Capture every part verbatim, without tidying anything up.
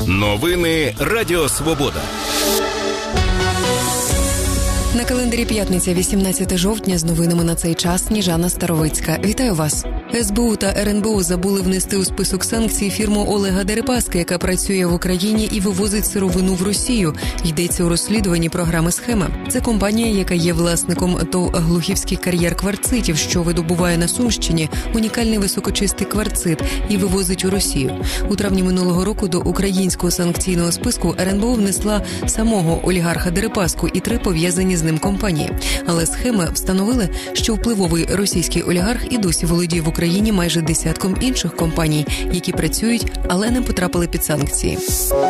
Новини Радіо Свобода. На календарі п'ятниця, вісімнадцяте жовтня, з новинами на цей час Сніжана Старовицька. Вітаю вас. ес бе у та ер ен бе у забули внести у список санкцій фірму Олега Дерипаски, яка працює в Україні і вивозить сировину в Росію. Йдеться у розслідуванні програми «Схема». Це компанія, яка є власником ТОВ «Глухівський кар'єр кварцитів», що видобуває на Сумщині унікальний високочистий кварцит і вивозить у Росію. У травні минулого року до українського санкційного списку ер ен бе у внесла самого олігарха Дерипаску і три пов'язані з ним компанії. Але «Схема» встановили, що впливовий російський олігарх і досі володіє в Україні майже десятком інших компаній, які працюють, але не потрапили під санкції.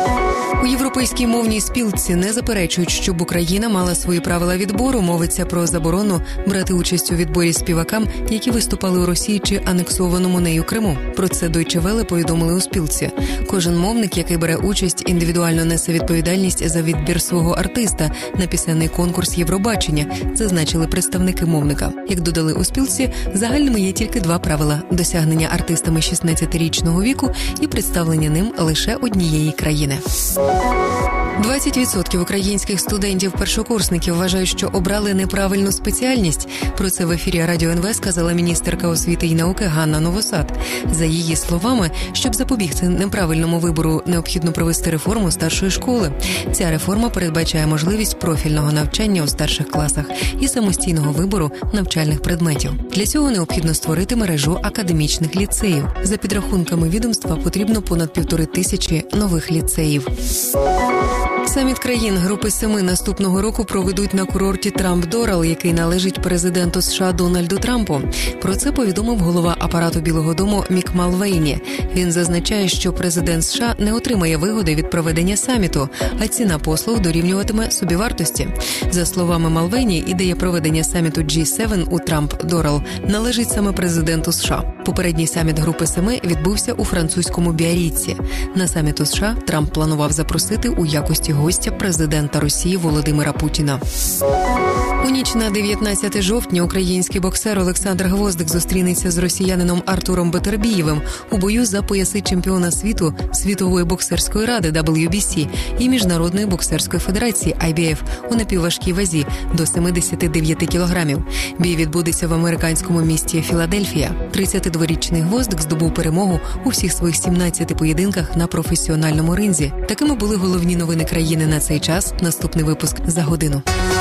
У Європейській мовній спілці не заперечують, щоб Україна мала свої правила відбору. Мовиться про заборону брати участь у відборі співакам, які виступали у Росії чи анексованому нею Криму. Про це Deutsche Welle повідомили у спілці. Кожен мовник, який бере участь, індивідуально несе відповідальність за відбір свого артиста на пісенний конкурс Євробачення, зазначили представники мовника. Як додали у спілці, загальними є тільки два правила – досягнення артистами шістнадцятирічного віку і представлення ним лише однієї країни. двадцять відсотків українських студентів-першокурсників вважають, що обрали неправильну спеціальність. Про це в ефірі Радіо ен ве сказала міністерка освіти і науки Ганна Новосад. За її словами, щоб запобігти неправильному вибору, необхідно провести реформу старшої школи. Ця реформа передбачає можливість профільного навчання у старших класах і самостійного вибору навчальних предметів. Для цього необхідно створити мережу академічних ліцеїв. За підрахунками відомства, потрібно понад півтори тисячі нових ліцеїв. Саміт країн Групи Семи наступного року проведуть на курорті Трамп-Дорал, який належить президенту США Дональду Трампу. Про це повідомив голова апарату Білого дому Мік Малвейні. Він зазначає, що президент США не отримає вигоди від проведення саміту, а ціна послуг дорівнюватиме собівартості. За словами Малвейні, ідея проведення саміту джі сім у Трамп-Дорал належить саме президенту США. Попередній саміт Групи Семи відбувся у французькому Біарріці. На саміт у США Трамп планував запросити у якості гостя президента Росії Володимира Путіна. У ніч на дев'ятнадцяте жовтня український боксер Олександр Гвоздик зустрінеться з росіянином Артуром Бетербієвим у бою за пояси чемпіона світу Світової боксерської ради дабл ю бі сі і Міжнародної боксерської федерації ай бі еф у напівважкій вазі до сімдесят дев'ять кілограмів. Бій відбудеться в американському місті Філадельфія. тридцятидворічний Гвоздик здобув перемогу у всіх своїх сімнадцяти поєдинках на професіональному ринзі. Такими були головні новини країни на цей час. Наступний випуск за годину.